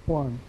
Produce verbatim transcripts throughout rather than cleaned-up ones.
one.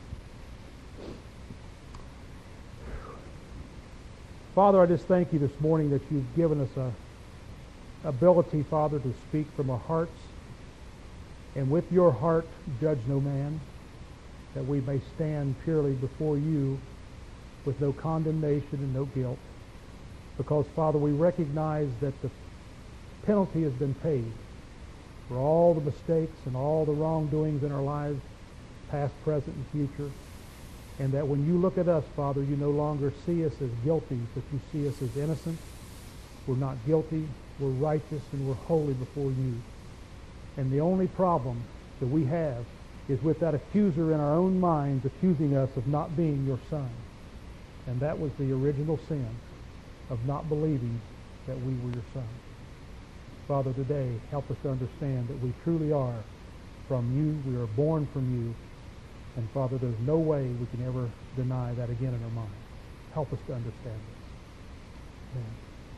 Father, I just thank you this morning that you've given us a ability, Father, to speak from our hearts. And with your heart, judge no man, that we may stand purely before you with no condemnation and no guilt. Because, Father, we recognize that the penalty has been paid for all the mistakes and all the wrongdoings in our lives, past, present, and future. And that when you look at us, Father, you no longer see us as guilty, but you see us as innocent. We're not guilty, we're righteous, and we're holy before you. And the only problem that we have is with that accuser in our own minds accusing us of not being your son. And that was the original sin of not believing that we were your son. Father, today, help us to understand that we truly are from you. We are born from you. And Father, there's no way we can ever deny that again in our mind. Help us to understand this. Amen.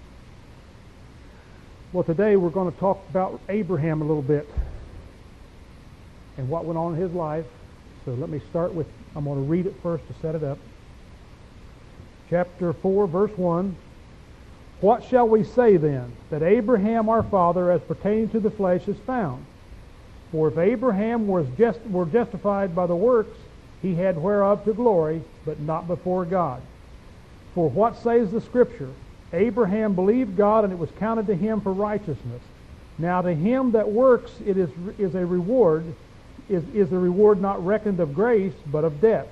Well, today we're going to talk about Abraham a little bit and what went on in his life. So let me start with, I'm going to read it first to set it up. Chapter four, verse one. What shall we say then? That Abraham our father as pertaining to the flesh is found. For if Abraham was just, were justified by the works, he had whereof to glory, but not before God. For what says the Scripture? Abraham believed God, and it was counted to him for righteousness. Now to him that works it is, is a reward, is, is the reward not reckoned of grace, but of debt.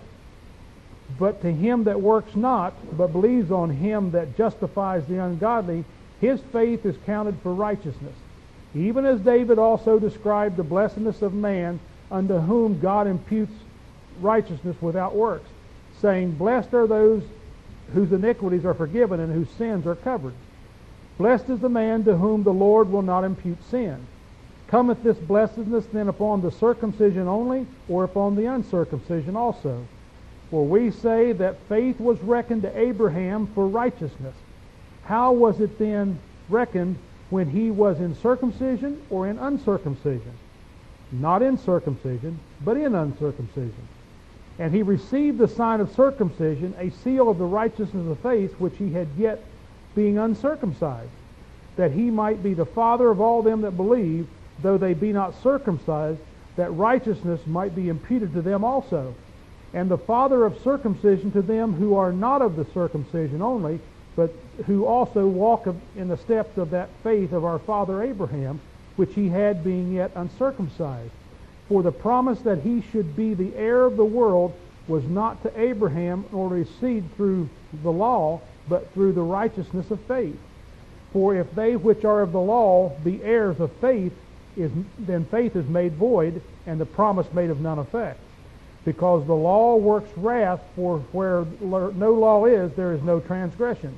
But to him that works not, but believes on him that justifies the ungodly, his faith is counted for righteousness. Even as David also described the blessedness of man, unto whom God imputes righteousness without works, saying, Blessed are those whose iniquities are forgiven and whose sins are covered. Blessed is the man to whom the Lord will not impute sin. Cometh this blessedness then upon the circumcision only, or upon the uncircumcision also? For we say that faith was reckoned to Abraham for righteousness. How was it then reckoned when he was in circumcision or in uncircumcision? Not in circumcision, but in uncircumcision. And he received the sign of circumcision, a seal of the righteousness of faith, which he had yet being uncircumcised, that he might be the father of all them that believe, though they be not circumcised, that righteousness might be imputed to them also. And the father of circumcision to them who are not of the circumcision only, but who also walk in the steps of that faith of our father Abraham, which he had being yet uncircumcised. For the promise that he should be the heir of the world was not to Abraham nor received through the law, but through the righteousness of faith. For if they which are of the law be heirs of faith, is, then faith is made void, and the promise made of none effect. Because the law works wrath, for where no law is, there is no transgression.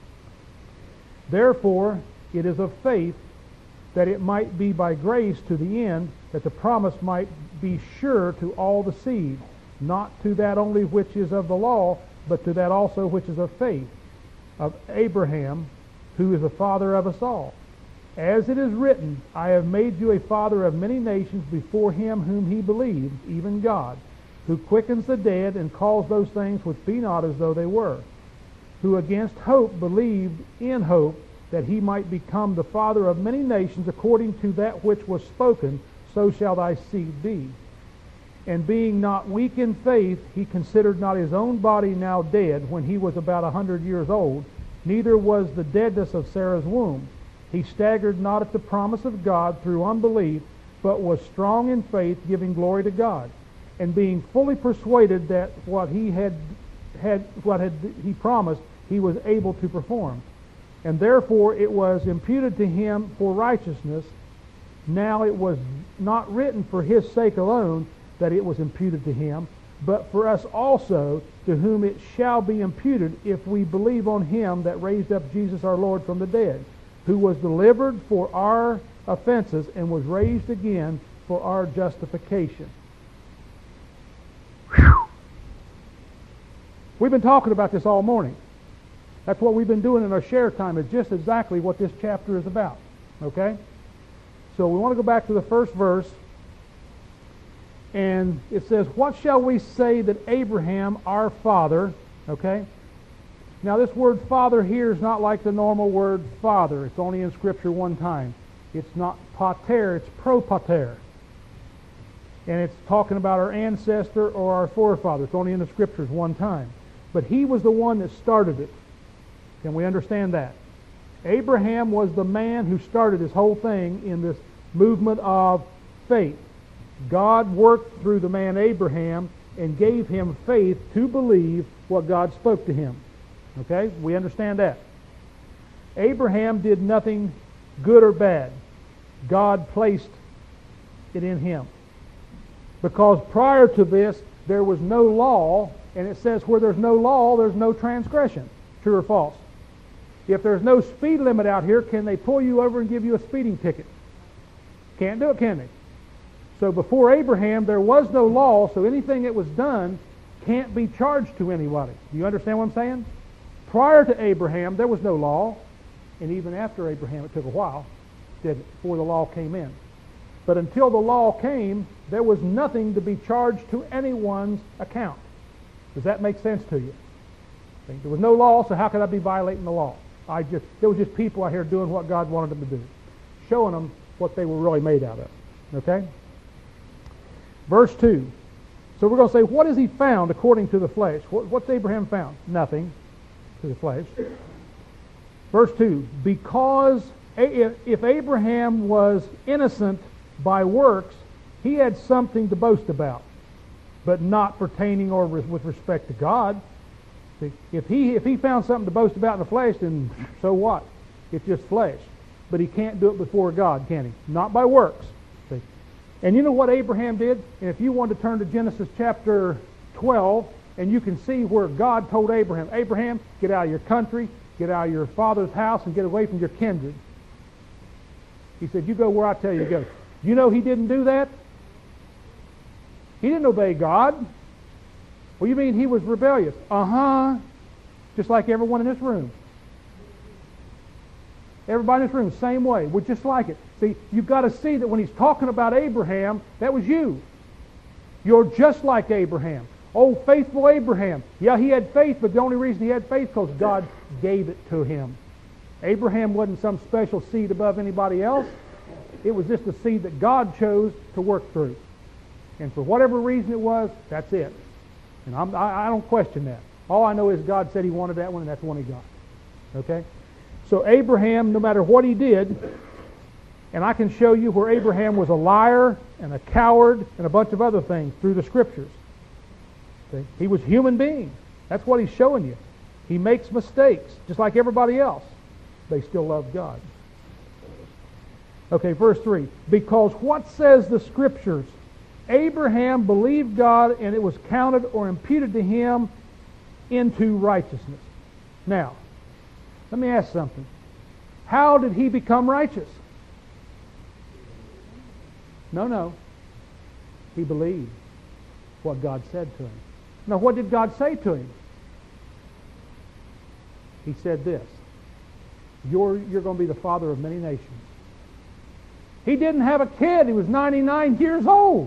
Therefore, it is of faith, that it might be by grace to the end, that the promise might be sure to all the seed, not to that only which is of the law, but to that also which is of faith, of Abraham, who is the father of us all. As it is written, I have made you a father of many nations before him whom he believed, even God, who quickens the dead and calls those things which be not as though they were, who against hope believed in hope, that he might become the father of many nations, according to that which was spoken, so shall thy seed be. And being not weak in faith, he considered not his own body now dead, when he was about a hundred years old, neither was the deadness of Sarah's womb. He staggered not at the promise of God through unbelief, but was strong in faith, giving glory to God, and being fully persuaded that what he had had what had he promised, he was able to perform. And therefore it was imputed to him for righteousness. Now it was not written for his sake alone that it was imputed to him, but for us also, to whom it shall be imputed if we believe on him that raised up Jesus our Lord from the dead, who was delivered for our offenses and was raised again for our justification. Whew. We've been talking about this all morning. That's what we've been doing in our share time, is just exactly what this chapter is about. Okay? So we want to go back to the first verse. And it says, what shall we say that Abraham, our father, okay? Now this word father here is not like the normal word father. It's only in Scripture one time. It's not pater, it's propater. And it's talking about our ancestor or our forefather. It's only in the Scriptures one time. But he was the one that started it. Can we understand that? Abraham was the man who started this whole thing in this movement of faith. God worked through the man Abraham and gave him faith to believe what God spoke to him. Okay? We understand that. Abraham did nothing good or bad. God placed it in him. Because prior to this, there was no law, and it says where there's no law, there's no transgression. True or false? If there's no speed limit out here, can they pull you over and give you a speeding ticket? Can't do it, can they? So before Abraham, there was no law, so anything that was done can't be charged to anybody. Do you understand what I'm saying? Prior to Abraham, there was no law, and even after Abraham, it took a while, did it, before the law came in. But until the law came, there was nothing to be charged to anyone's account. Does that make sense to you? There was no law, so how could I be violating the law? I just there was just people out here doing what God wanted them to do, showing them what they were really made out of. Okay? Verse two. So we're going to say, what has he found according to the flesh? What, what's Abraham found? Nothing to the flesh. Verse two. Because if Abraham was innocent by works, he had something to boast about, but not pertaining or with respect to God. See, if he if he found something to boast about in the flesh, then so what? It's just flesh. But he can't do it before God, can he? Not by works. See? And you know what Abraham did? And if you want to turn to Genesis chapter twelve, and you can see where God told Abraham, Abraham, get out of your country, get out of your father's house, and get away from your kindred. He said, you go where I tell you to go. You know he didn't do that? He didn't obey God. Well, you mean he was rebellious? Uh-huh. Just like everyone in this room. Everybody in this room, same way. We're just like it. See, you've got to see that when he's talking about Abraham, that was you. You're just like Abraham. Oh, faithful Abraham. Yeah, he had faith, but the only reason he had faith because God gave it to him. Abraham wasn't some special seed above anybody else. It was just a seed that God chose to work through. And for whatever reason it was, that's it. And I'm, I, I don't question that. All I know is God said he wanted that one, and that's the one he got. Okay? So Abraham, no matter what he did, and I can show you where Abraham was a liar and a coward and a bunch of other things through the Scriptures. Okay? He was a human being. That's what he's showing you. He makes mistakes, just like everybody else. They still love God. Okay, verse three. Because what says the Scriptures? Abraham believed God, and it was counted or imputed to him into righteousness. Now, let me ask something. How did he become righteous? No, no. He believed what God said to him. Now, what did God say to him? He said this. You're, you're going to be the father of many nations. He didn't have a kid. He was ninety-nine years old.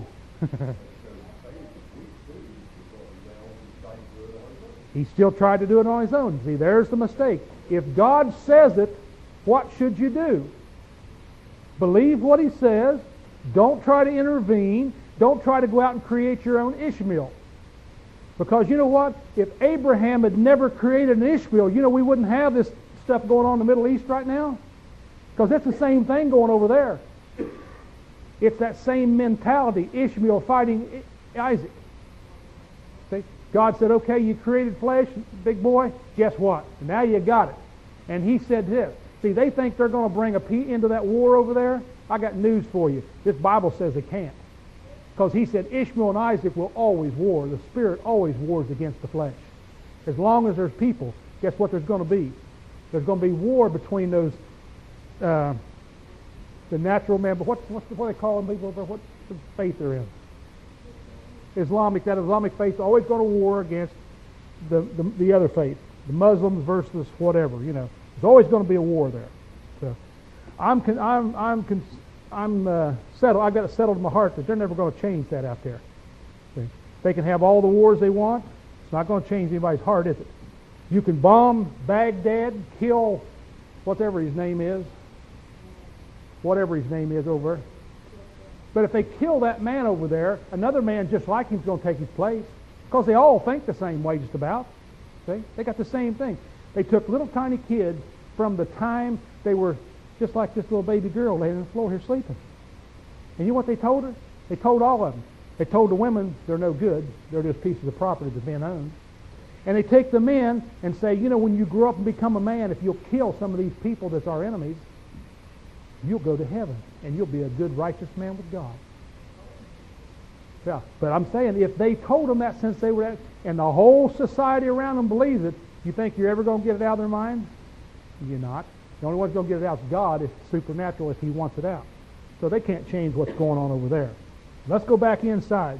He still tried to do it on his own. See, there's the mistake. If God says it, what should you do? Believe what he says. Don't try to intervene. Don't try to go out and create your own Ishmael. Because you know what? If Abraham had never created an Ishmael, you know we wouldn't have this stuff going on in the Middle East right now. Because it's the same thing going over there. It's that same mentality, Ishmael fighting Isaac. See? God said, okay, you created flesh, big boy, guess what? Now you got it. And he said this. See, they think they're going to bring a peace into that war over there. I got news for you. This Bible says they can't. Because he said Ishmael and Isaac will always war. The Spirit always wars against the flesh. As long as there's people, guess what there's going to be? There's going to be war between those... Uh, the natural man, but what, what's the, what they call them people? What's the faith they're in? Islamic, that Islamic faith is always going to war against the, the, the other faith. The Muslims versus whatever, you know. There's always going to be a war there. So I'm, con, I'm, I'm, con, I'm uh, settled, I've got it settled in my heart that they're never going to change that out there. They can have all the wars they want. It's not going to change anybody's heart, is it? You can bomb Baghdad, kill whatever his name is, whatever his name is over there. But if they kill that man over there, another man just like him is going to take his place. Because they all think the same way just about. See? They got the same thing. They took little tiny kids from the time they were just like this little baby girl laying on the floor here sleeping. And you know what they told her? They told all of them. They told the women they're no good. They're just pieces of property that men own. And they take the men and say, you know, when you grow up and become a man, if you'll kill some of these people that's our enemies, you'll go to heaven. And you'll be a good, righteous man with God. Yeah, but I'm saying if they told them that since they were at, and the whole society around them believes it, you think you're ever going to get it out of their mind? You're not. The only one's going to get it out is God. It's supernatural if He wants it out. So they can't change what's going on over there. Let's go back inside.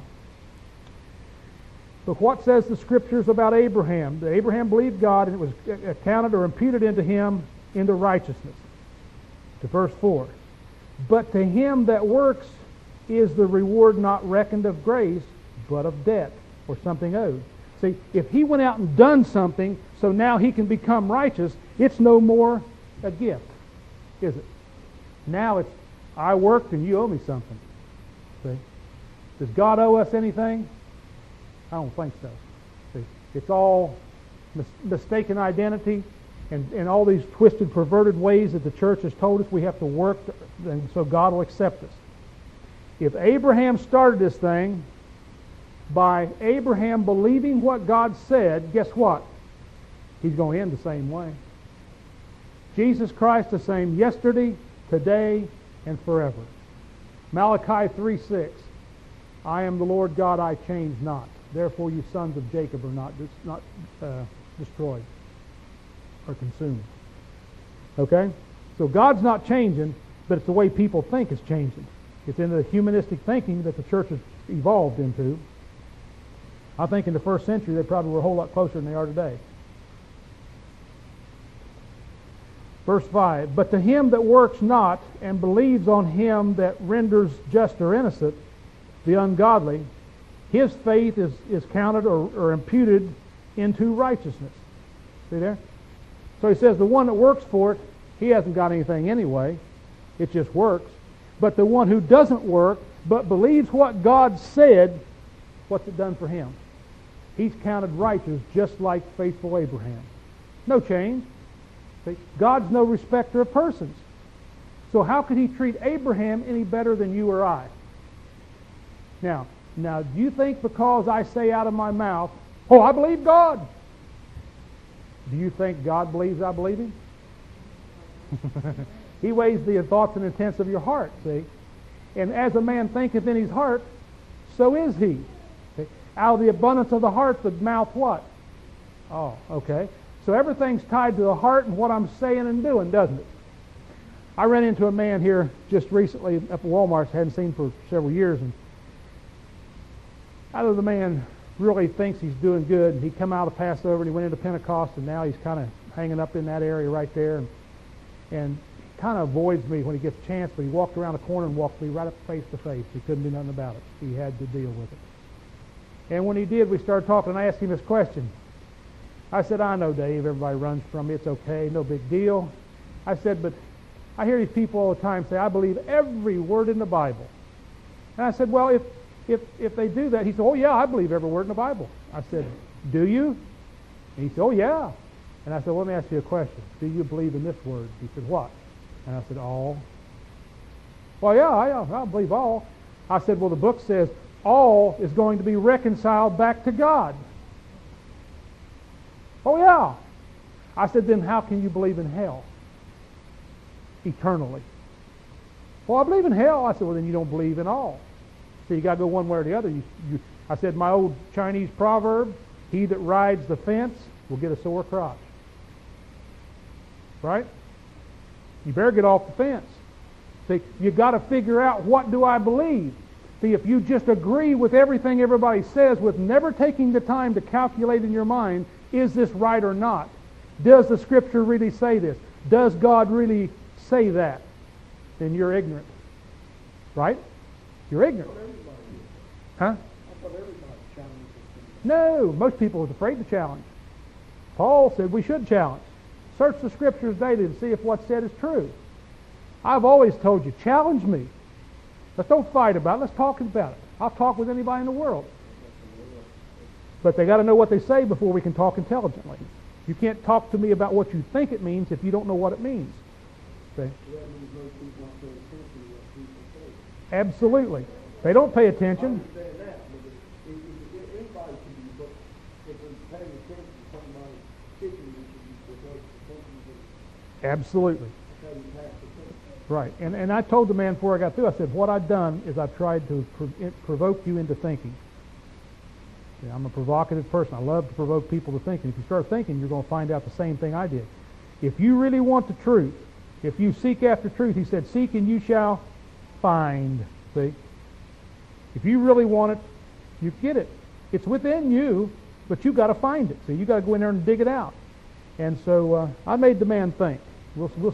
Look, what says the Scriptures about Abraham? That Abraham believed God and it was accounted or imputed into him into righteousness. To verse four. But to him that works is the reward not reckoned of grace, but of debt, or something owed. See, if he went out and done something, so now he can become righteous, it's no more a gift, is it? Now it's, I worked and you owe me something. See? Does God owe us anything? I don't think so. See? It's all mis- mistaken identity and, and all these twisted, perverted ways that the church has told us we have to work, to, and so God will accept us. If Abraham started this thing by Abraham believing what God said, guess what? He's going to end the same way. Jesus Christ the same yesterday, today, and forever. Malachi three six. I am the Lord God, I change not. Therefore you sons of Jacob are not, not uh, destroyed or consumed. Okay? So God's not changing, but it's the way people think is changing. It's in the humanistic thinking that the church has evolved into. I think in the first century they probably were a whole lot closer than they are today. Verse five, but to him that works not and believes on him that renders just or innocent the ungodly, his faith is, is counted or, or imputed into righteousness. See there? So he says the one that works for it, he hasn't got anything anyway. It just works. But the one who doesn't work, but believes what God said, what's it done for him? He's counted righteous just like faithful Abraham. No change. See? God's no respecter of persons. So how could he treat Abraham any better than you or I? Now, now, do you think because I say out of my mouth, oh, I believe God, do you think God believes I believe Him? He weighs the thoughts and intents of your heart, see? And as a man thinketh in his heart, so is he. See? Out of the abundance of the heart, the mouth what? Oh, okay. So everything's tied to the heart and what I'm saying and doing, doesn't it? I ran into a man here just recently up at Walmart I hadn't seen for several years, and I know the man really thinks he's doing good, and he come out of Passover and he went into Pentecost, and now he's kind of hanging up in that area right there, and, and kind of avoids me when he gets a chance, but he walked around the corner and walked me right up face to face. He couldn't do nothing about it. He had to deal with it. And when he did, we started talking, and I asked him this question. I said, I know, Dave, everybody runs from me. It's okay, no big deal. I said, but I hear these people all the time say, I believe every word in the Bible. And I said, well, if if if they do that, he said, oh, yeah, I believe every word in the Bible. I said, do you? And he said, oh, yeah. And I said, well, let me ask you a question. Do you believe in this word? He said, what? And I said, all. Well, yeah, I, I believe all. I said, well, the book says all is going to be reconciled back to God. Oh, yeah. I said, then how can you believe in hell eternally? Well, I believe in hell. I said, well, then you don't believe in all. So you got to go one way or the other. You, you, I said, my old Chinese proverb, he that rides the fence will get a sore crotch. Right? You better get off the fence. See, you got to figure out, what do I believe? See, if you just agree with everything everybody says with never taking the time to calculate in your mind, is this right or not? Does the Scripture really say this? Does God really say that? Then you're ignorant. Right? You're ignorant. Huh? I thought everybody Chinese No, most people are afraid to challenge. Paul said we should challenge. Search the Scriptures daily to see if what's said is true. I've always told you, challenge me. Let's don't fight about it. Let's talk about it. I'll talk with anybody in the world. But they got to know what they say before we can talk intelligently. You can't talk to me about what you think it means if you don't know what it means. See? Absolutely. They don't pay attention. Absolutely. Right. And and I told the man before I got through, I said, what I've done is I've tried to prov- provoke you into thinking. Yeah, I'm a provocative person. I love to provoke people to think. And if you start thinking, you're going to find out the same thing I did. If you really want the truth, if you seek after truth, he said, seek and you shall find. See? If you really want it, you get it. It's within you, but you've got to find it. So you've got to go in there and dig it out. And so uh, I made the man think. We'll, we'll,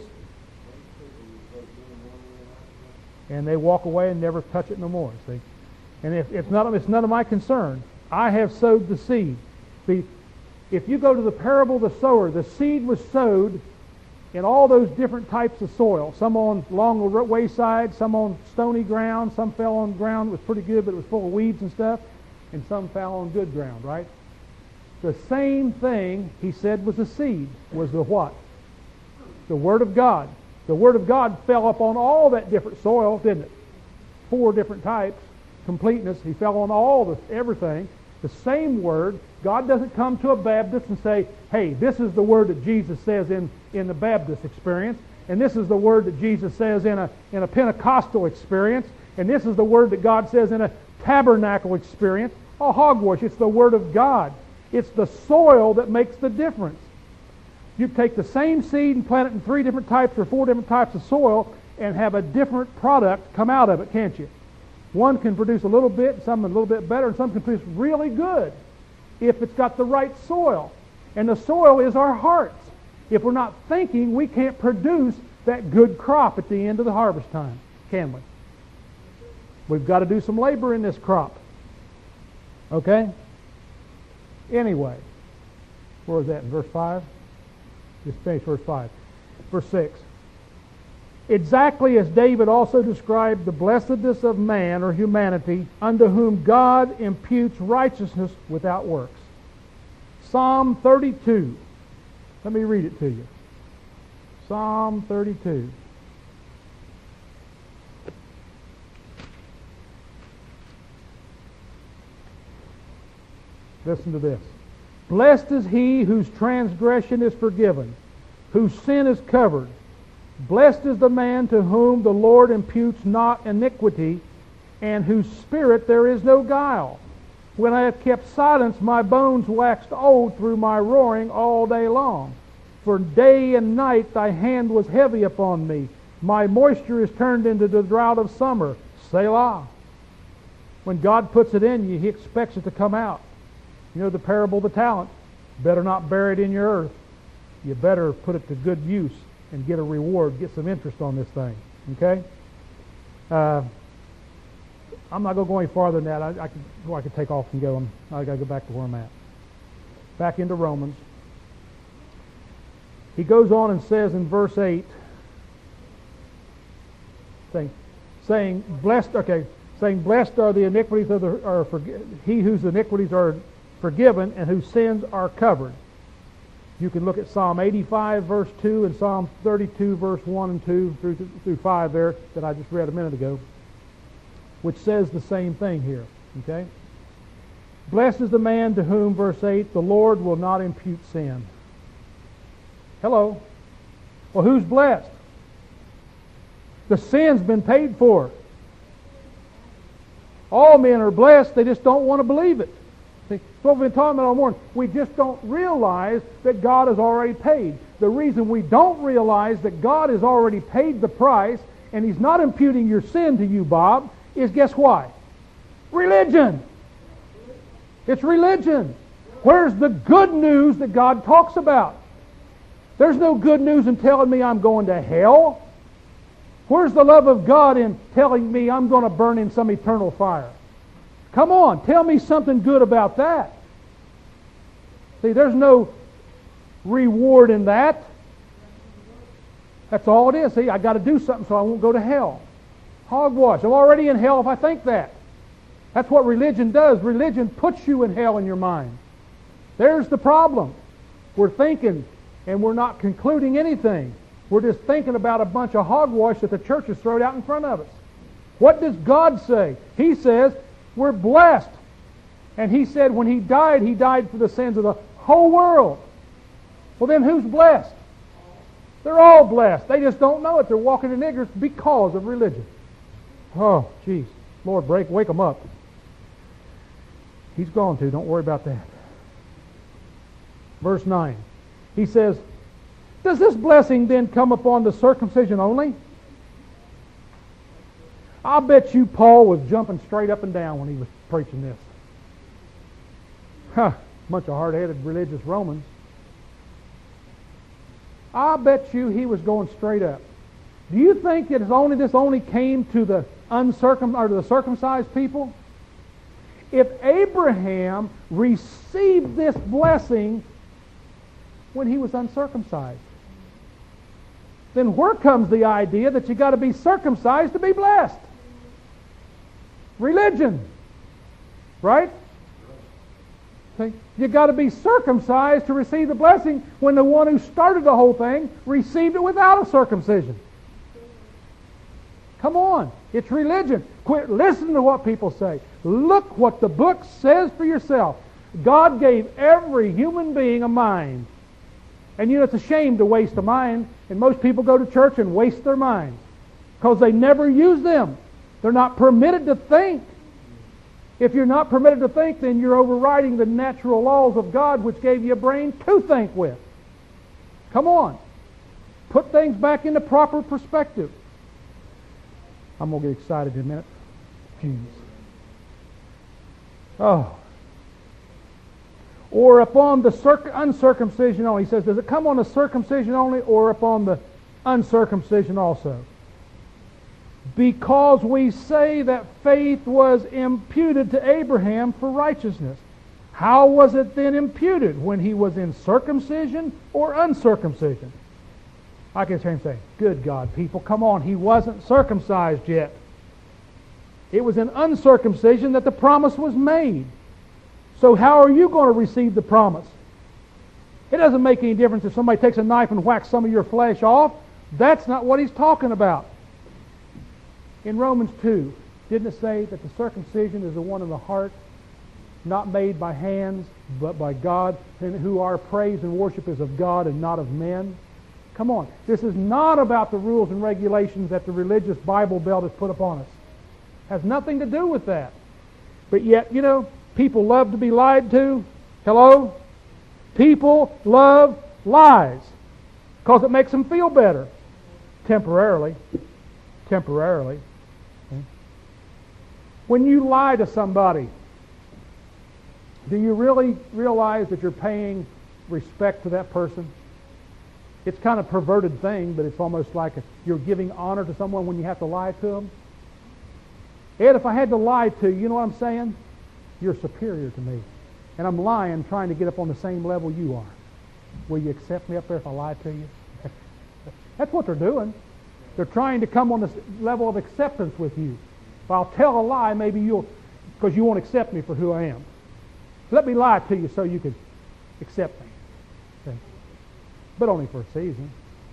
and they walk away and never touch it no more. See? And if it's not, it's none of my concern. I have sowed the seed. See, if you go to the parable of the sower, the seed was sowed in all those different types of soil. Some on along the wayside, some on stony ground, some fell on ground that was pretty good, but it was full of weeds and stuff, and some fell on good ground, right? The same thing, he said, was the seed, was the what? The Word of God. The Word of God fell upon all that different soil, didn't it? Four different types, completeness. He fell on all the everything. The same Word. God doesn't come to a Baptist and say, hey, this is the Word that Jesus says in, in the Baptist experience, and this is the Word that Jesus says in a, in a Pentecostal experience, and this is the Word that God says in a tabernacle experience. Oh, hogwash. It's the Word of God. It's the soil that makes the difference. You take the same seed and plant it in three different types or four different types of soil and have a different product come out of it, can't you? One can produce a little bit, some a little bit better, and some can produce really good if it's got the right soil. And the soil is our hearts. If we're not thinking, we can't produce that good crop at the end of the harvest time, can we? We've got to do some labor in this crop. Okay? Anyway, where was that, in verse five? Just finish verse five. Verse six. Exactly as David also described the blessedness of man or humanity, unto whom God imputes righteousness without works. Psalm thirty-two. Let me read it to you. Psalm thirty-two. Listen to this. Blessed is he whose transgression is forgiven, whose sin is covered. Blessed is the man to whom the Lord imputes not iniquity, and whose spirit there is no guile. When I have kept silence, my bones waxed old through my roaring all day long. For day and night thy hand was heavy upon me. My moisture is turned into the drought of summer. Selah. When God puts it in you, he expects it to come out. You know the parable of the talent. Better not bury it in your earth. You better put it to good use and get a reward, get some interest on this thing. Okay? Uh, I'm not going to go any farther than that. I, I, could, well, I could take off and go. And I got to go back to where I'm at. Back into Romans. He goes on and says in verse eight, saying, saying blessed, okay, saying, blessed are the iniquities of the, are forg- he whose iniquities are forgiven and whose sins are covered. You can look at Psalm eighty-five verse two and Psalm thirty-two verse one and two through, through five there that I just read a minute ago, which says the same thing here. Okay? Blessed is the man to whom, verse eight, the Lord will not impute sin. Hello. Well, who's blessed? The sin's been paid for. All men are blessed, they just don't want to believe it. See, what we've been talking about all morning, we just don't realize that God has already paid. The reason we don't realize that God has already paid the price and He's not imputing your sin to you, Bob, is guess why? Religion. It's religion. Where's the good news that God talks about? There's no good news in telling me I'm going to hell. Where's the love of God in telling me I'm going to burn in some eternal fire? Come on, tell me something good about that. See, there's no reward in that. That's all it is. See, I got to do something so I won't go to hell. Hogwash. I'm already in hell if I think that. That's what religion does. Religion puts you in hell in your mind. There's the problem. We're thinking and we're not concluding anything. We're just thinking about a bunch of hogwash that the church has thrown out in front of us. What does God say? He says we're blessed. And He said when He died, He died for the sins of the whole world. Well, then who's blessed? They're all blessed. They just don't know it. They're walking in ignorance because of religion. Oh, jeez. Lord, break, wake them up. He's gone to. Don't worry about that. Verse nine. He says, does this blessing then come upon the circumcision only? I bet you Paul was jumping straight up and down when he was preaching this. Huh. Bunch of hard-headed religious Romans. I bet you he was going straight up. Do you think that it's only this only came to the uncircum or to the circumcised people? If Abraham received this blessing when he was uncircumcised, then where comes the idea that you got to be circumcised to be blessed? Religion, right? See? You got to be circumcised to receive the blessing when the one who started the whole thing received it without a circumcision. Come on, it's religion. Quit listening to what people say. Look what the book says for yourself. God gave every human being a mind. And you know, it's a shame to waste a mind. And most people go to church and waste their minds because they never use them. They're not permitted to think. If you're not permitted to think, then you're overriding the natural laws of God, which gave you a brain to think with. Come on. Put things back into proper perspective. I'm going to get excited in a minute. Jeez. Oh. Or upon the circ- uncircumcision only. He says, does it come on the circumcision only or upon the uncircumcision also? Because we say that faith was imputed to Abraham for righteousness. How was it then imputed? When he was in circumcision or uncircumcision? I can hear him say, good God, people, come on, he wasn't circumcised yet. It was in uncircumcision that the promise was made. So how are you going to receive the promise? It doesn't make any difference if somebody takes a knife and whacks some of your flesh off. That's not what he's talking about. In Romans two, didn't it say that the circumcision is the one in the heart, not made by hands, but by God, and who our praise and worship is of God and not of men? Come on. This is not about the rules and regulations that the religious Bible Belt has put upon us. It has nothing to do with that. But yet, you know, people love to be lied to. Hello? People love lies because it makes them feel better. Temporarily. Temporarily. When you lie to somebody, do you really realize that you're paying respect to that person? It's kind of a perverted thing, but it's almost like a, you're giving honor to someone when you have to lie to them. Ed, if I had to lie to you, you know what I'm saying? You're superior to me. And I'm lying, trying to get up on the same level you are. Will you accept me up there if I lie to you? That's what they're doing. They're trying to come on this level of acceptance with you. If I'll tell a lie, maybe you'll, because you won't accept me for who I am. Let me lie to you so you can accept me. Okay. But only for a season.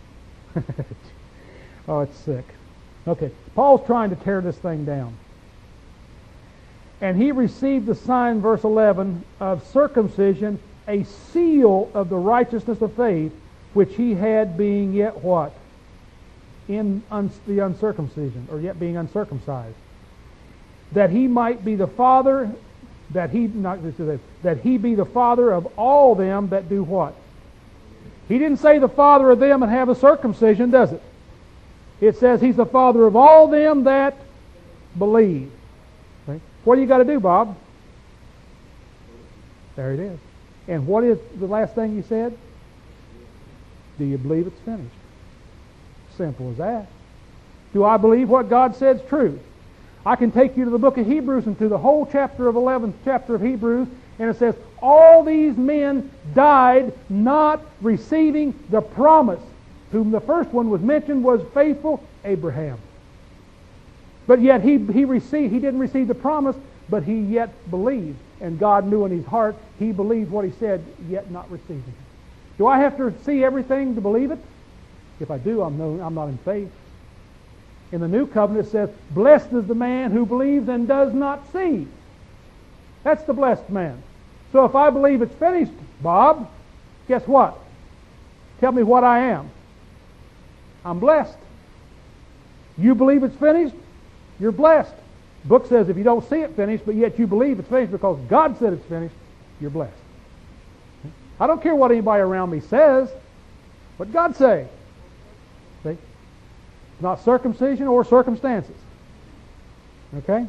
Oh, it's sick. Okay, Paul's trying to tear this thing down. And he received the sign, verse eleven, of circumcision, a seal of the righteousness of faith, which he had being yet what? In un- the uncircumcision, or yet being uncircumcised. That he might be the father, that he not this is it, that he be the father of all them that do what? He didn't say the father of them and have a circumcision, does it? It says he's the father of all them that believe. Okay? What do you got to do, Bob? There it is. And what is the last thing you said? Do you believe it's finished? Simple as that. Do I believe what God said is true? I can take you to the book of Hebrews and through the whole chapter of eleventh chapter of Hebrews, and it says, all these men died not receiving the promise. Whom the first one was mentioned was faithful Abraham. But yet he, he received, he didn't receive the promise, but he yet believed. And God knew in his heart, he believed what he said, yet not receiving it. Do I have to see everything to believe it? If I do, I'm, no, I'm not in faith. In the New Covenant it says, blessed is the man who believes and does not see. That's the blessed man. So if I believe it's finished, Bob, guess what? Tell me what I am. I'm blessed. You believe it's finished, you're blessed. The book says if you don't see it finished, but yet you believe it's finished because God said it's finished, you're blessed. I don't care what anybody around me says. What God say? See? It's not circumcision or circumstances. Okay?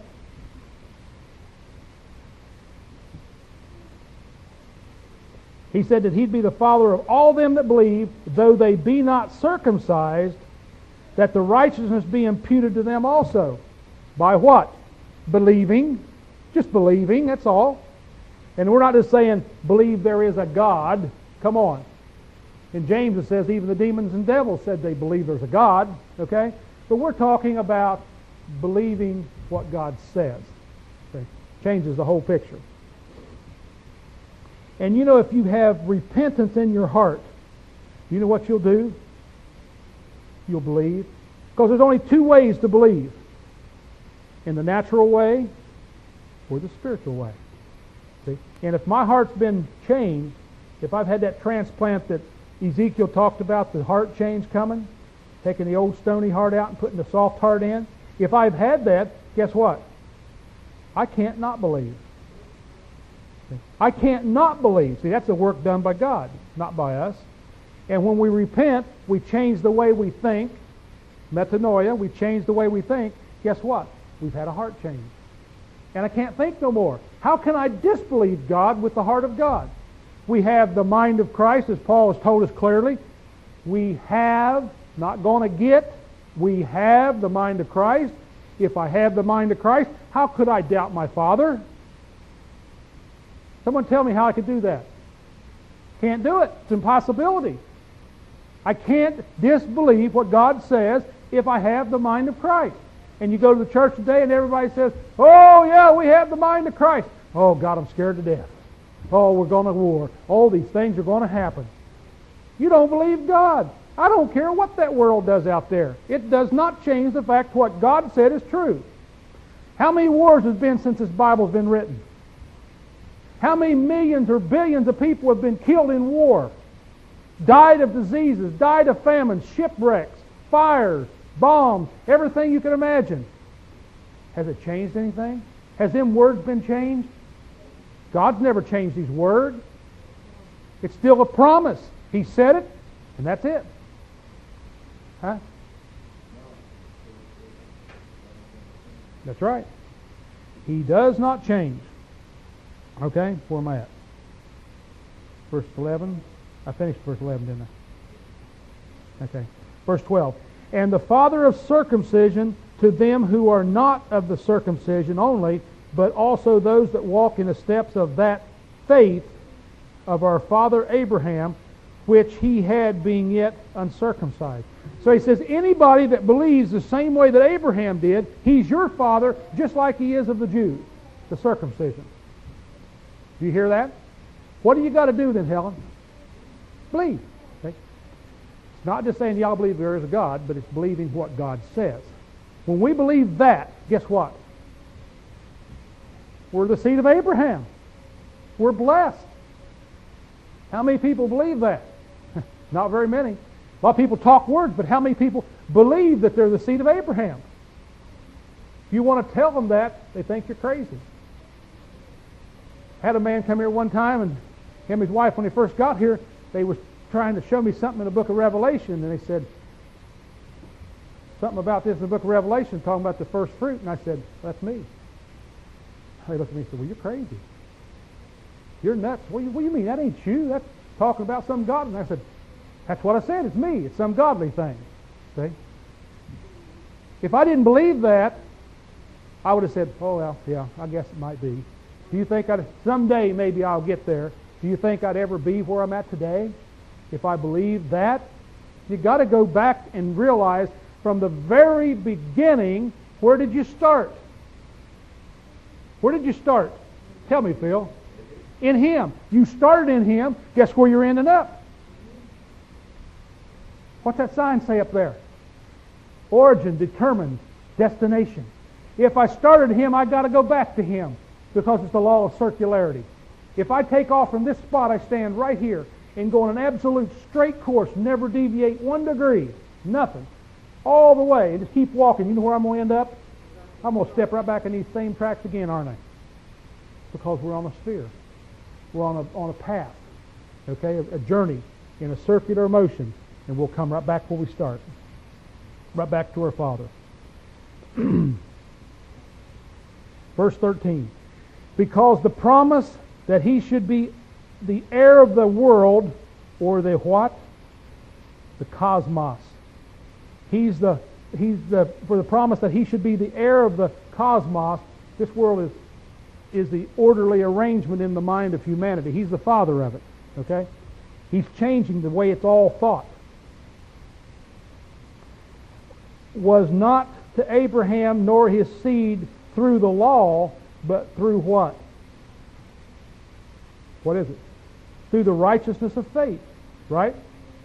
He said that he'd be the father of all them that believe, though they be not circumcised, that the righteousness be imputed to them also. By what? Believing. Just believing, that's all. And we're not just saying, believe there is a God. Come on. In James it says even the demons and devils said they believe there's a God. Okay? But we're talking about believing what God says. Okay? Changes the whole picture. And you know, if you have repentance in your heart, you know what you'll do? You'll believe. Because there's only two ways to believe. In the natural way or the spiritual way. See? And if my heart's been changed, if I've had that transplant that Ezekiel talked about, the heart change coming, taking the old stony heart out and putting the soft heart in, if I've had that, guess what? I can't not believe. I can't not believe. See, that's a work done by God, not by us. And when we repent, we change the way we think. Metanoia, we change the way we think. Guess what? We've had a heart change. And I can't think no more. How can I disbelieve God with the heart of God? We have the mind of Christ, as Paul has told us clearly. We have, not going to get, we have the mind of Christ. If I have the mind of Christ, how could I doubt my Father? Someone tell me how I could do that. Can't do it. It's an impossibility. I can't disbelieve what God says if I have the mind of Christ. And you go to the church today and everybody says, oh yeah, we have the mind of Christ. Oh God, I'm scared to death. Oh, we're going to war. All these things are going to happen. You don't believe God. I don't care what that world does out there. It does not change the fact what God said is true. How many wars has been since this Bible's been written? How many millions or billions of people have been killed in war? Died of diseases, died of famine, shipwrecks, fires, bombs, everything you can imagine. Has it changed anything? Has them words been changed? God's never changed His word. It's still a promise. He said it, and that's it. Huh? That's right. He does not change. Okay, where am I at? Verse eleven. I finished verse eleven, didn't I? Okay. Verse twelve. And the father of circumcision to them who are not of the circumcision only, but also those that walk in the steps of that faith of our father Abraham, which he had being yet uncircumcised. So he says, anybody that believes the same way that Abraham did, he's your father, just like he is of the Jews, the circumcision. Do you hear that? What do you got to do then, Helen? Believe. Okay? It's not just saying y'all believe there is a God, but it's believing what God says. When we believe that, guess what? We're the seed of Abraham. We're blessed. How many people believe that? Not very many. A lot of people talk words, but how many people believe that they're the seed of Abraham? If you want to tell them that, they think you're crazy. I had a man come here one time, and him and his wife, when they first got here, they were trying to show me something in the book of Revelation, and they said, something about this in the book of Revelation, talking about the first fruit, and I said, that's me. They looked at me and said, well, you're crazy. You're nuts. What do you, what do you mean? That ain't you. That's talking about some God. And I said, that's what I said. It's me. It's some godly thing. See? If I didn't believe that, I would have said, oh, well, yeah, I guess it might be. Do you think I'd, someday maybe I'll get there? Do you think I'd ever be where I'm at today if I believed that? You've got to go back and realize from the very beginning, where did you start? Where did you start? Tell me, Phil. In Him. You started in Him. Guess where you're ending up? What's that sign say up there? Origin, determined, destination. If I started Him, I've got to go back to Him because it's the law of circularity. If I take off from this spot, I stand right here and go on an absolute straight course, never deviate one degree, nothing, all the way, and just keep walking. You know where I'm going to end up? I'm going to step right back in these same tracks again, aren't I? Because we're on a sphere. We're on a, on a path, okay, a, a journey in a circular motion, and we'll come right back where we start, right back to our Father. Verse thirteen, because the promise that He should be the heir of the world, or the what? The cosmos. He's the He's the for the promise that He should be the heir of the cosmos. This world is is the orderly arrangement in the mind of humanity. He's the father of it. Okay? He's changing the way it's all thought. Was not to Abraham nor his seed through the law, but through what? What is it? Through the righteousness of faith, right?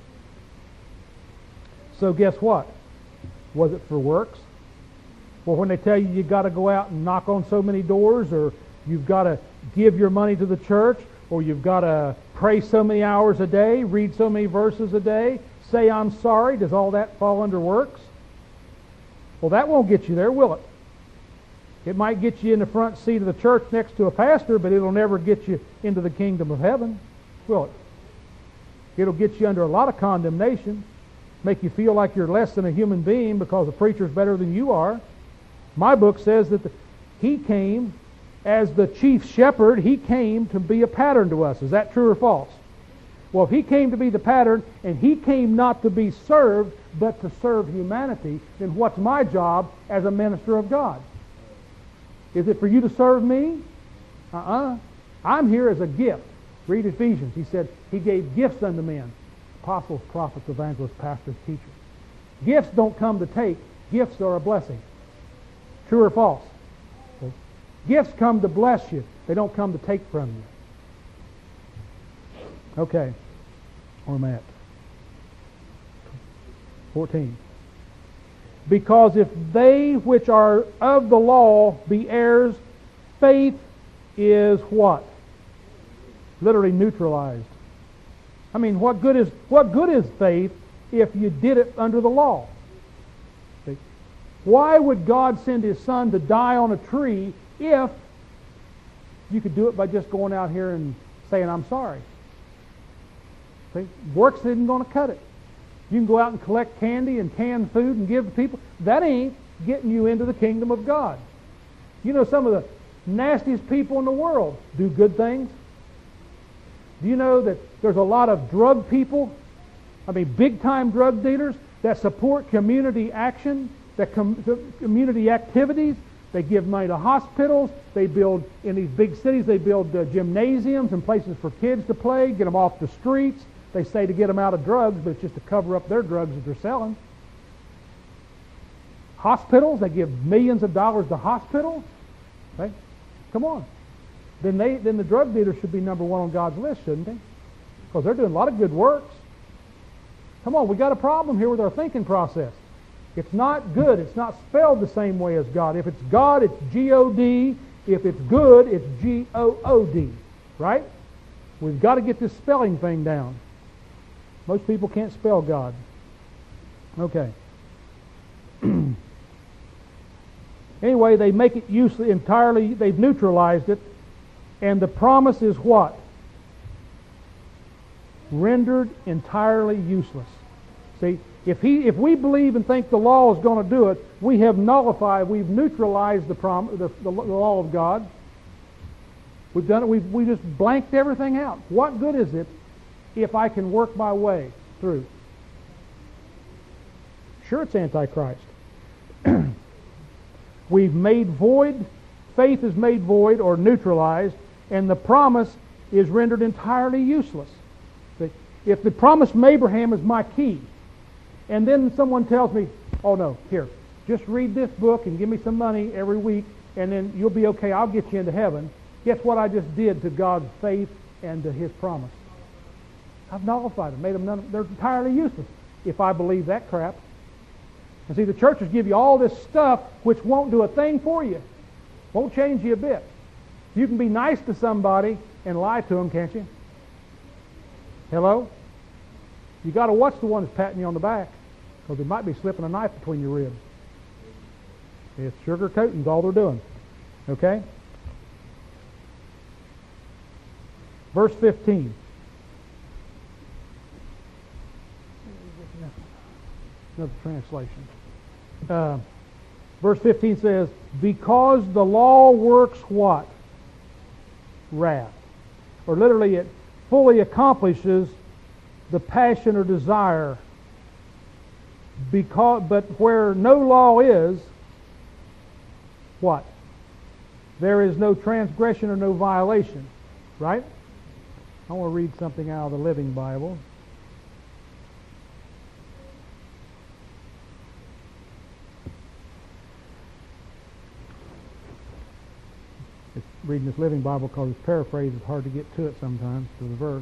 So guess what? Was it for works? Well, when they tell you you've got to go out and knock on so many doors, or you've got to give your money to the church, or you've got to pray so many hours a day, read so many verses a day, say I'm sorry, does all that fall under works? Well, that won't get you there, will it? It might get you in the front seat of the church next to a pastor, but it'll never get you into the kingdom of heaven, will it? It'll get you under a lot of condemnation, make you feel like you're less than a human being because the preacher's better than you are. My book says that the, He came as the chief shepherd. He came to be a pattern to us. Is that true or false? Well, if He came to be the pattern, and He came not to be served, but to serve humanity, then what's my job as a minister of God? Is it for you to serve me? Uh-uh. I'm here as a gift. Read Ephesians. He said He gave gifts unto men. Apostles, prophets, evangelists, pastors, teachers. Gifts don't come to take. Gifts are a blessing. True or false? Okay. Gifts come to bless you. They don't come to take from you. Okay. Where am I at? fourteen. Because if they which are of the law be heirs, faith is what? Literally neutralized. I mean, what good is what good is faith if you did it under the law? See? Why would God send His Son to die on a tree if you could do it by just going out here and saying, I'm sorry? See? Works isn't going to cut it. You can go out and collect candy and canned food and give to people. That ain't getting you into the kingdom of God. You know, some of the nastiest people in the world do good things. Do you know that there's a lot of drug people, I mean big-time drug dealers, that support community action, that com- community activities? They give money to hospitals. They build, in these big cities, they build uh, gymnasiums and places for kids to play, get them off the streets. They say to get them out of drugs, but it's just to cover up their drugs that they're selling. Hospitals, they give millions of dollars to hospitals. Okay? Come on. Then they, then the drug dealers should be number one on God's list, shouldn't they? Because they're doing a lot of good works. Come on, we got a problem here with our thinking process. It's not good. It's not spelled the same way as God. If it's God, it's G O D. If it's good, it's G O O D. Right? We've got to get this spelling thing down. Most people can't spell God. Okay. Anyway, they make it useless entirely. They've neutralized it. And the promise is what? Rendered entirely useless. See, if he, if we believe and think the law is going to do it, we have nullified, we've neutralized the, prom, the, the, the law of God. We've done it. We've we just blanked everything out. What good is it if I can work my way through? Sure, it's Antichrist. we've made void, faith is made void or neutralized, and the promise is rendered entirely useless. See, if the promise from Abraham is my key, and then someone tells me, oh no, here, just read this book and give me some money every week, and then you'll be okay, I'll get you into heaven. Guess what I just did to God's faith and to His promise? I've nullified them, made them none, they're entirely useless if I believe that crap. And see, the churches give you all this stuff which won't do a thing for you. Won't change you a bit. You can be nice to somebody and lie to them, can't you? Hello? You got to watch the one that's patting you on the back, because they might be slipping a knife between your ribs. It's sugar coating's all they're doing. Okay? Verse fifteen. Another translation. Uh, verse fifteen says, because the law works what? Wrath. Or literally, it fully accomplishes the passion or desire. Because, but where no law is, what? There is no transgression or no violation. Right? I want to read something out of the Living Bible. It's reading this Living Bible because it's paraphrased. It's hard to get to it sometimes, to the verse.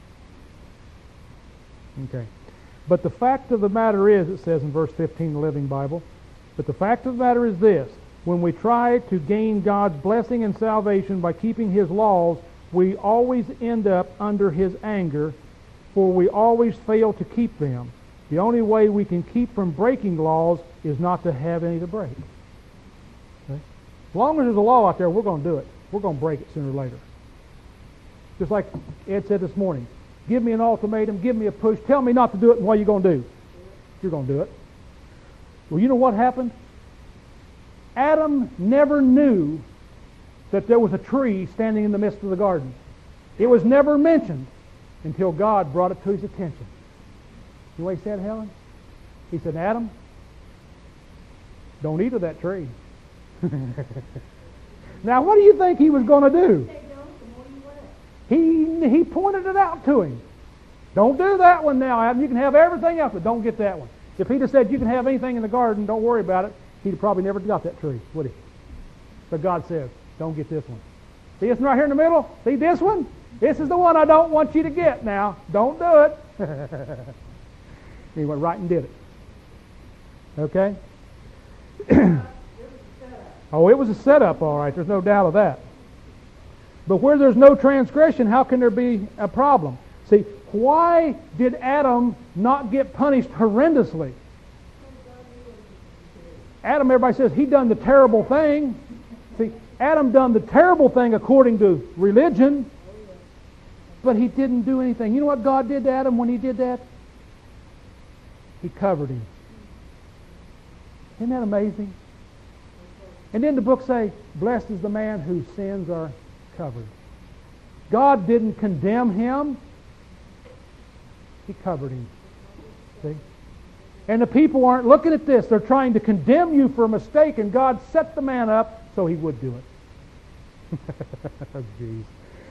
Okay. But the fact of the matter is, it says in verse fifteen of the Living Bible, but the fact of the matter is this: when we try to gain God's blessing and salvation by keeping His laws, we always end up under His anger, for we always fail to keep them. The only way we can keep from breaking laws is not to have any to break. Okay? As long as there's a law out there, we're going to do it. We're going to break it sooner or later. Just like Ed said this morning, give me an ultimatum, give me a push, tell me not to do it, and what are you going to do? You're going to do it. Well, you know what happened? Adam never knew that there was a tree standing in the midst of the garden. It was never mentioned until God brought it to his attention. You know what he said, Helen? He said, Adam, don't eat of that tree. Now, what do you think he was going to do? He, he pointed it out to him. Don't do that one now, Adam. You can have everything else, but don't get that one. If he'd have said you can have anything in the garden, don't worry about it, he'd have probably never got that tree, would he? But God says, don't get this one. See this one right here in the middle? See this one? This is the one I don't want you to get now. Don't do it. He went right and did it. Okay? Oh, it was a setup, all right. There's no doubt of that. But where there's no transgression, how can there be a problem? See, why did Adam not get punished horrendously? Adam, everybody says, he done the terrible thing. See, Adam done the terrible thing according to religion, but he didn't do anything. You know what God did to Adam when he did that? He covered him. Isn't that amazing? And then the book say, blessed is the man whose sins are covered. God didn't condemn him. He covered him. See? And the people aren't looking at this. They're trying to condemn you for a mistake, and God set the man up so he would do it. Jeez.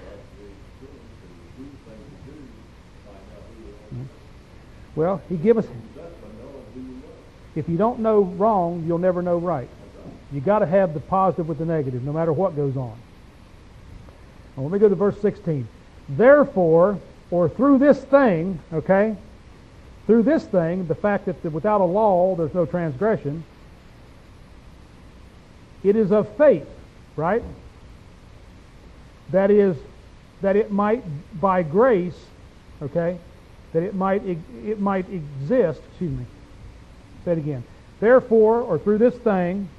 Well, he give us... If you don't know wrong, you'll never know right. You got to have the positive with the negative, no matter what goes on. Well, let me go to verse sixteen. Therefore, or through this thing, okay, through this thing, the fact that without a law there's no transgression, it is of faith, right? That is, that it might by grace, okay, that it might it might exist. Excuse me. Say it again. Therefore, or through this thing,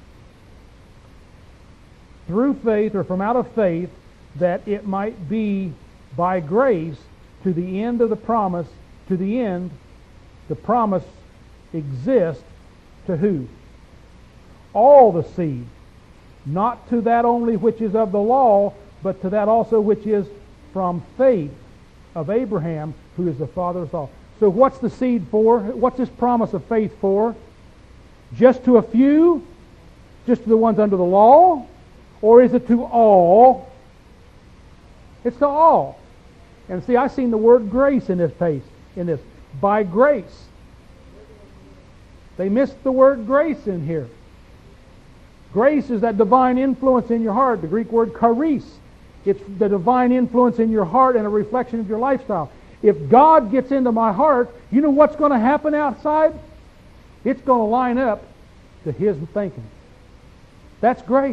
through faith or from out of faith, that it might be by grace to the end of the promise, to the end, the promise exists to who? All the seed. Not to that only which is of the law, but to that also which is from faith of Abraham, who is the father of all. So what's the seed for? What's this promise of faith for? Just to a few? just to the ones under the law? Or is it to all? It's to all. And see, I've seen the word grace in this pace, in this. By grace. They missed the word grace in here. Grace is that divine influence in your heart. The Greek word charis. It's the divine influence in your heart and a reflection of your lifestyle. If God gets into my heart, you know what's going to happen outside? It's going to line up to His thinking. That's grace.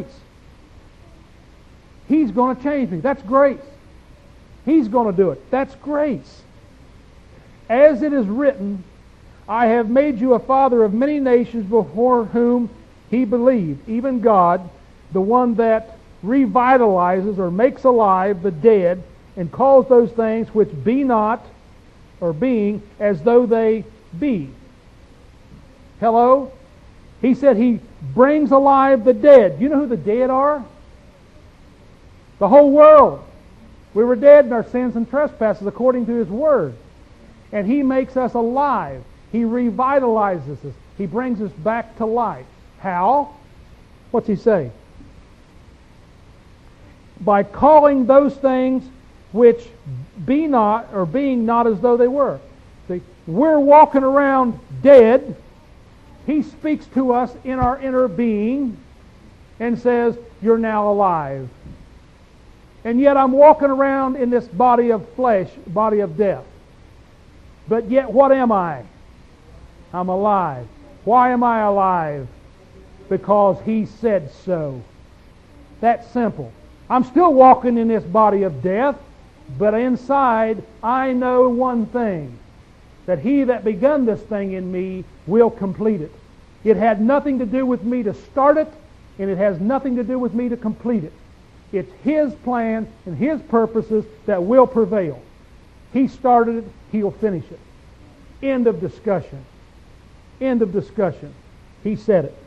He's going to change me. That's grace. He's going to do it. That's grace. As it is written, I have made you a father of many nations before whom he believed, even God, the one that revitalizes or makes alive the dead and calls those things which be not, or being, as though they be. Hello? He said He brings alive the dead. You know who the dead are? The whole world. We were dead in our sins and trespasses according to His Word. And He makes us alive. He revitalizes us. He brings us back to life. How? What's He say? By calling those things which be not, or being not as though they were. See, we're walking around dead. He speaks to us in our inner being and says, you're now alive. And yet I'm walking around in this body of flesh, body of death. But yet what am I? I'm alive. Why am I alive? Because He said so. That's simple. I'm still walking in this body of death, but inside I know one thing, that He that begun this thing in me will complete it. It had nothing to do with me to start it, and it has nothing to do with me to complete it. It's His plan and His purposes that will prevail. He started it, He'll finish it. End of discussion. End of discussion. He said it.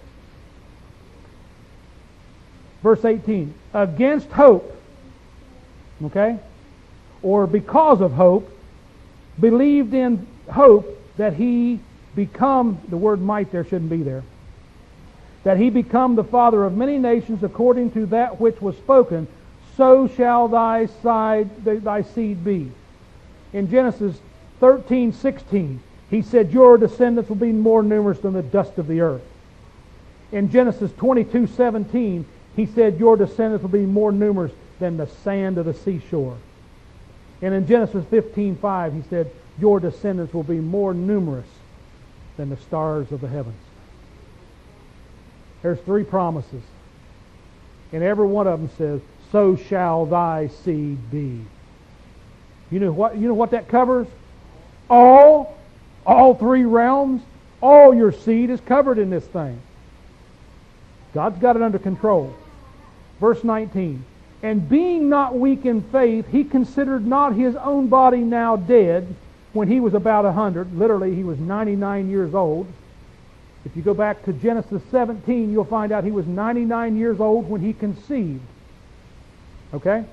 Verse eighteen. Against hope, okay, or because of hope, believed in hope that He become, the word might there shouldn't be there, that He become the father of many nations according to that which was spoken, so shall thy side, thy seed be. In Genesis thirteen sixteen, He said, your descendants will be more numerous than the dust of the earth. In Genesis twenty-two seventeen, He said, your descendants will be more numerous than the sand of the seashore. And in Genesis fifteen five, He said, your descendants will be more numerous than the stars of the heavens. There's three promises. And every one of them says, so shall thy seed be. You know what, you know what that covers? All, all three realms, all your seed is covered in this thing. God's got it under control. Verse nineteen. And being not weak in faith, he considered not his own body now dead when he was about a hundred. Literally, he was ninety-nine years old. If you go back to Genesis seventeen, you'll find out he was ninety-nine years old when he conceived. Okay?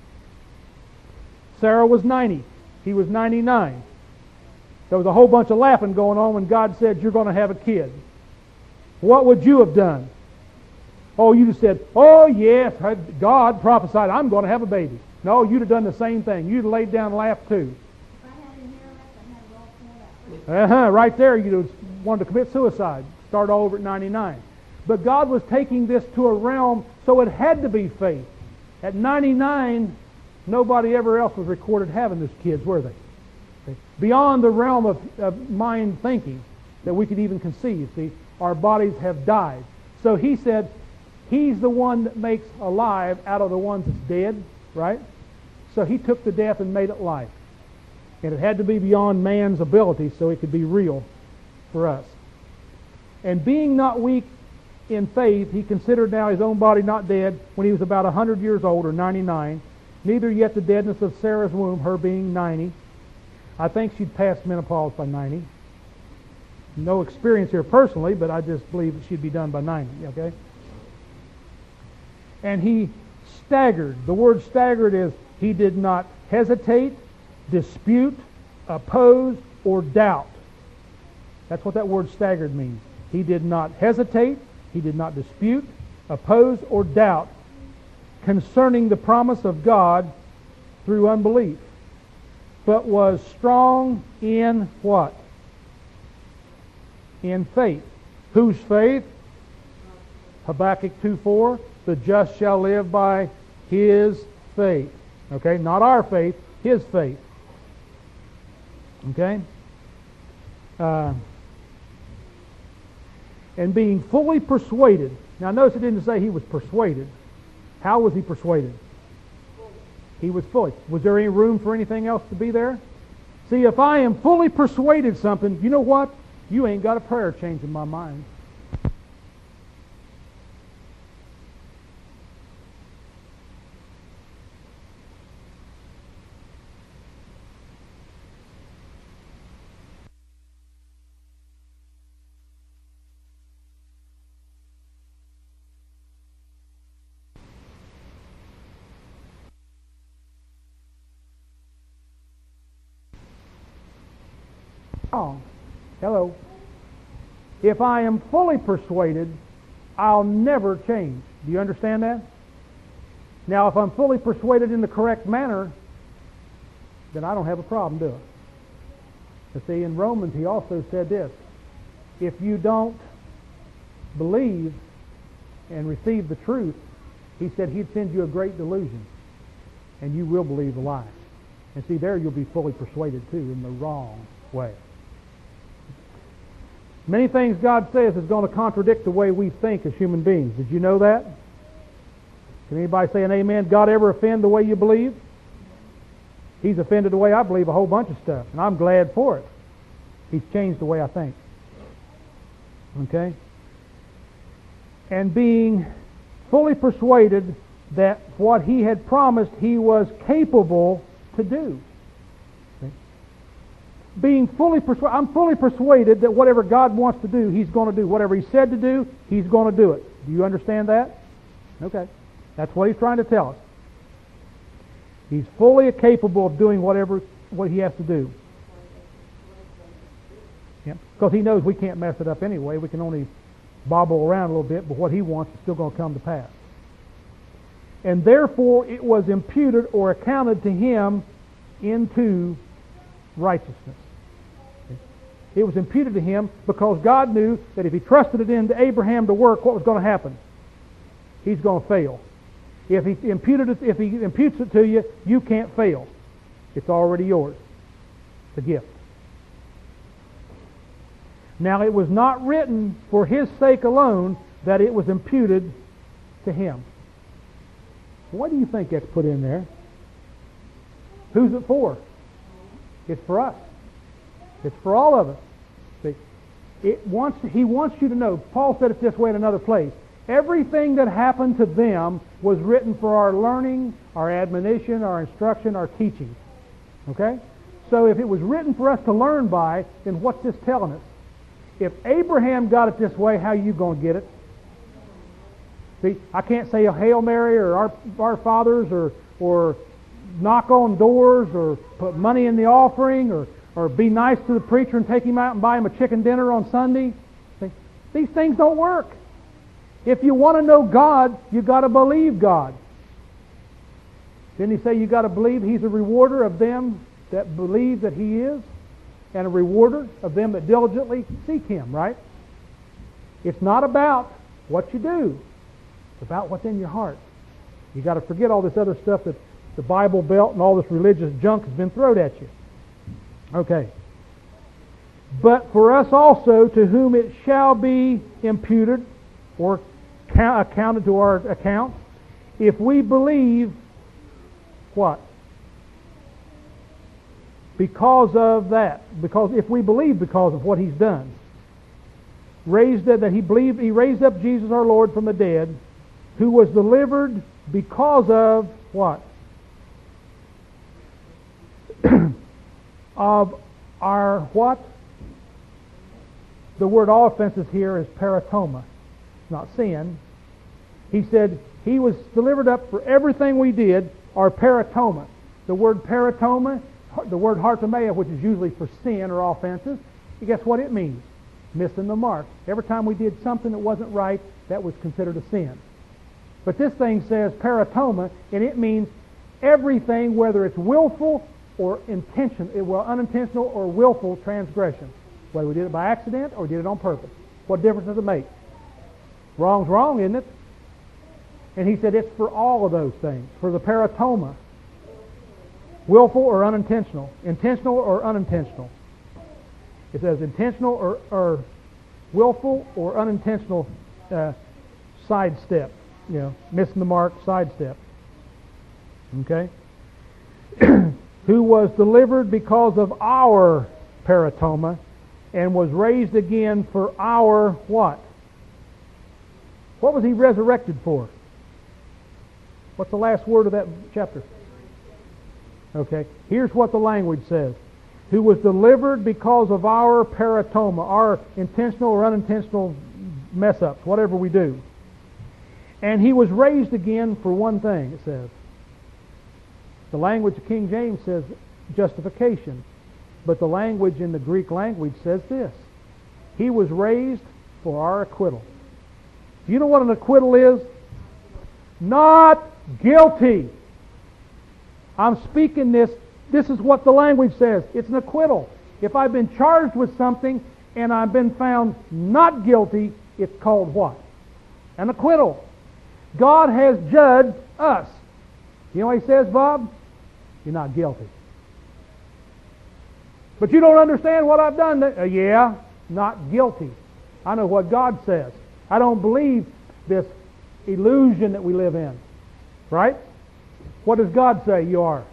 Sarah was ninety. He was ninety-nine. There was a whole bunch of laughing going on when God said, you're going to have a kid. What would you have done? Oh, you'd have said, oh yes, God prophesied I'm going to have a baby. No, you'd have done the same thing. You'd have laid down and laughed too. Uh-huh, right there, you'd have wanted to commit suicide. Start all over at ninety-nine. But God was taking this to a realm, so it had to be faith. At ninety-nine, nobody ever else was recorded having these kids, were they? Okay. Beyond the realm of, of mind thinking that we could even conceive. See, our bodies have died. So he said, He's the one that makes alive out of the ones that's dead, right? So He took the death and made it life. And it had to be beyond man's ability so it could be real for us. And being not weak in faith, he considered now his own body not dead when he was about a hundred years old, or ninety-nine, neither yet the deadness of Sarah's womb, her being ninety. I think she'd passed menopause by ninety. No experience here personally, but I just believe that she'd be done by ninety, okay? And he staggered. The word staggered is he did not hesitate, dispute, oppose, or doubt. That's what that word staggered means. He did not hesitate, he did not dispute, oppose or doubt concerning the promise of God through unbelief, but was strong in what? In faith. Whose faith? Habakkuk two four. The just shall live by his faith. Okay, not our faith, his faith. Okay? Uh, and being fully persuaded. Now notice it didn't say he was persuaded. How was he persuaded? He was fully. Was there any room for anything else to be there? See, if I am fully persuaded something, you know what? You ain't got a prayer change in my mind. Oh, hello. If I am fully persuaded, I'll never change. Do you understand that? Now, if I'm fully persuaded in the correct manner, then I don't have a problem, do I? You see, in Romans, he also said this. If you don't believe and receive the truth, he said he'd send you a great delusion, and you will believe the lie. And see, there you'll be fully persuaded, too, in the wrong way. Many things God says is going to contradict the way we think as human beings. Did you know that? Can anybody say an amen? God ever offend the way you believe? He's offended the way I believe a whole bunch of stuff, and I'm glad for it. He's changed the way I think. Okay? And being fully persuaded that what he had promised he was capable to do. Being fully persuaded, I'm fully persuaded that whatever God wants to do, he's going to do. Whatever he said to do, he's going to do it. Do you understand that? Okay. That's what he's trying to tell us. He's fully capable of doing whatever what he has to do. Yeah. Because he knows we can't mess it up anyway. We can only bobble around a little bit, but what he wants is still going to come to pass. And therefore it was imputed or accounted to him into righteousness. It was imputed to him because God knew that if he trusted it into Abraham to work, what was going to happen? He's going to fail. If he imputed it, if he imputes it to you, you can't fail. It's already yours. It's a gift. Now it was not written for his sake alone that it was imputed to him. What do you think that's put in there? Who's it for? It's for us. It's for all of us. See, it wants, he wants you to know, Paul said it this way in another place, everything that happened to them was written for our learning, our admonition, our instruction, our teaching. Okay? So if it was written for us to learn by, then what's this telling us? If Abraham got it this way, how are you going to get it? See, I can't say a Hail Mary or our, our fathers or, or knock on doors or put money in the offering or, or be nice to the preacher and take him out and buy him a chicken dinner on Sunday. See, these things don't work. If you want to know God, you've got to believe God. Didn't he say you've got to believe he's a rewarder of them that believe that he is and a rewarder of them that diligently seek him, right? It's not about what you do. It's about what's in your heart. You've got to forget all this other stuff that the Bible Belt and all this religious junk has been thrown at you. Okay. But for us also, to whom it shall be imputed or accounted to our account, if we believe what? Because of that. Because if we believe because of what he's done. Raised that he believed he raised up Jesus our Lord from the dead, who was delivered because of what? Of our what? The word offenses here is paratoma. It's not sin. He said he was delivered up for everything we did, our paratoma. The word paratoma, the word hartomea, which is usually for sin or offenses, guess what it means? Missing the mark. Every time we did something that wasn't right, that was considered a sin. But this thing says paratoma, and it means everything, whether it's willful or intentional, well, unintentional or willful transgression. Whether we did it by accident or did it on purpose. What difference does it make? Wrong's wrong, isn't it? And he said it's for all of those things. For the paratoma. Willful or unintentional. Intentional or unintentional. It says intentional or, or willful or unintentional uh, sidestep. You know, missing the mark, sidestep. Okay? Who was delivered because of our paratoma and was raised again for our what? What was he resurrected for? What's the last word of that chapter? Okay, here's what the language says. Who was delivered because of our paratoma, our intentional or unintentional mess-ups, whatever we do. And he was raised again for one thing, it says. The language of King James says justification. But the language in the Greek language says this. He was raised for our acquittal. You know what an acquittal is? Not guilty. I'm speaking this. This is what the language says. It's an acquittal. If I've been charged with something and I've been found not guilty, it's called what? An acquittal. God has judged us. You know what he says, Bob? You're not guilty. But you don't understand what I've done. Uh, yeah, not guilty. I know what God says. I don't believe this illusion that we live in. Right? What does God say you are?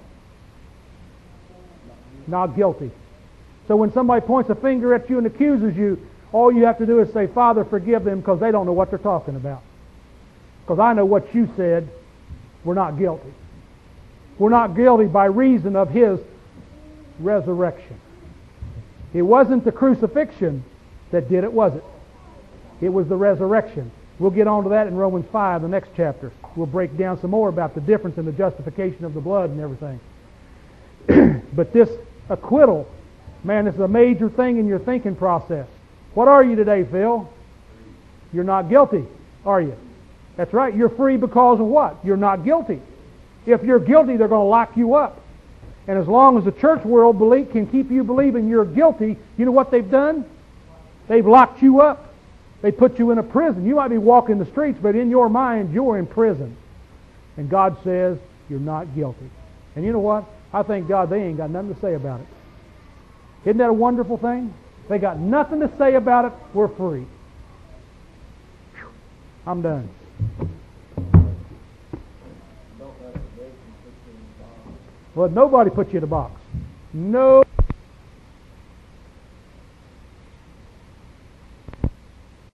Not guilty. So when somebody points a finger at you and accuses you, all you have to do is say, Father, forgive them, because they don't know what they're talking about. Because I know what you said. We're not guilty. We're not guilty by reason of His resurrection. It wasn't the crucifixion that did it, was it? It was the resurrection. We'll get on to that in Romans five, the next chapter. We'll break down some more about the difference in the justification of the blood and everything. But this acquittal, man, this is a major thing in your thinking process. What are you today, Phil? You're not guilty, are you? That's right. You're free because of what? You're not guilty. If you're guilty, they're going to lock you up. And as long as the church world believe, can keep you believing you're guilty, you know what they've done? They've locked you up. They put you in a prison. You might be walking the streets, but in your mind, you're in prison. And God says you're not guilty. And you know what? I thank God they ain't got nothing to say about it. Isn't that a wonderful thing? They got nothing to say about it. We're free. Whew. I'm done. Well, nobody puts you in a box. No.